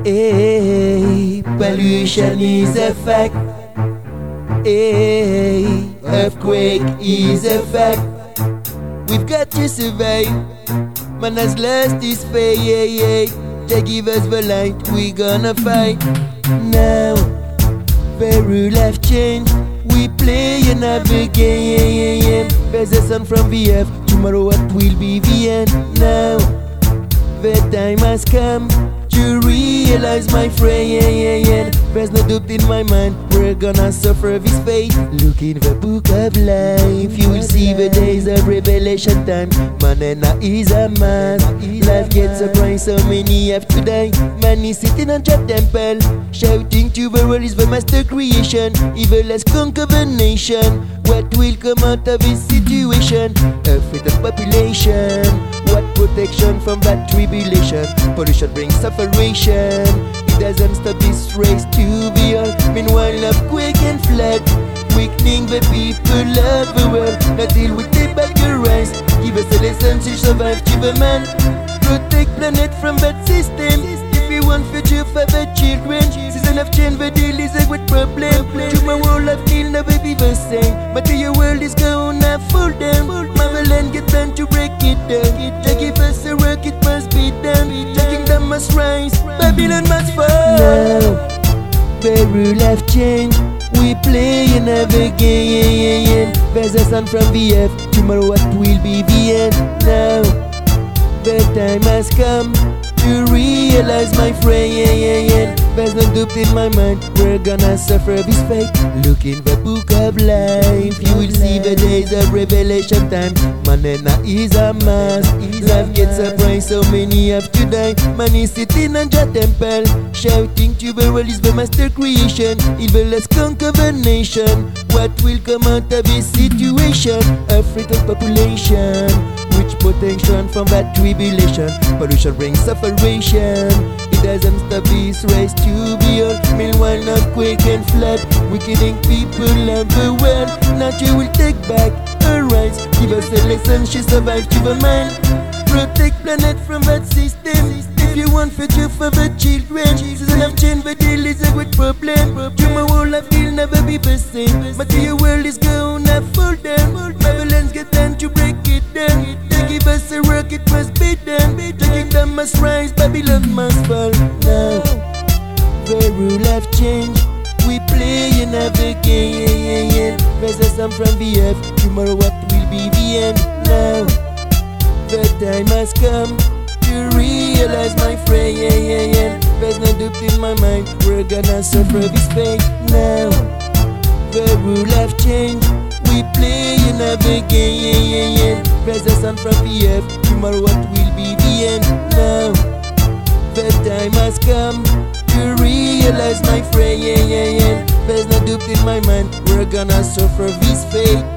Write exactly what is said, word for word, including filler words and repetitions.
Hey, pollution is a fact. Hey, earthquake is a fact. We've got to survive. Man has lost his faith. Yeah, yeah. They give us the light. We gonna fight now. The rule have changed. We play another game. There's a sun from the earth. Tomorrow what will be the end? Now the time has come to realize, my friend, there's no doubt in my mind, we're gonna suffer this fate. Look in the book of life, you will see the days of revelation time. Manana is a man, life gets a price, so many have to die. Man is sitting on the temple, shouting to the world is the master creation. Evil has conquered the nation. What will come out of this situation? A fate of population. What protection from that tribulation? Pollution brings sufferation. It doesn't stop this race to be all. Meanwhile, earthquake and flood, weakening the people of the world. Not till we take back your rights. Give us a lesson to survive to the man. Protect planet from that system. If we want future for the children, season of change, the deal is a great problem. Tomorrow life will never be the same. But your world is gonna fall down. Marvel get time to break it down. They give us a work, it must be done. The kingdom must rise, Babylon must fall. Now, the rule have changed. We play another game. There's a sun from the earth. Tomorrow what will be the end? Now the time has come to realize, my friend, there's no doubt in my mind, we're gonna suffer this fate. Look in the book of life, you will see the days of revelation time. Manana is a mass, life gets a price, so many have to die. Man is sitting on the temple, shouting to the world is the master creation. Evil has conquered the nation. What will come out of this situation? A freight of population, which protection from that tribulation? Pollution brings sufferation. It doesn't stop this race to be all. Meanwhile, earthquake and flood, weakening people of the world. Nature will take back her rights. Give us a lesson, she survived to the man. Protect planet from that system. If you want future for the children, season of change, the deal is a great problem. Tomorrow life will never be the same. But your world is gonna fall down. Babylon's get time to break it down. They give us a work, it must be done. The kingdom must rise, Babylon must fall. Now the rule have changed. We play another game. There's a sun from the earth. Tomorrow what will be the end? Now the time has come to realize, my friend, there's no doubt in my mind, we're gonna suffer this fate. Now the rule have changed. We play another game. There's a sun from the earth. Tomorrow what will be the end? Now the time has come to realize, my friend, there's no doubt in my mind, we're gonna suffer this fate.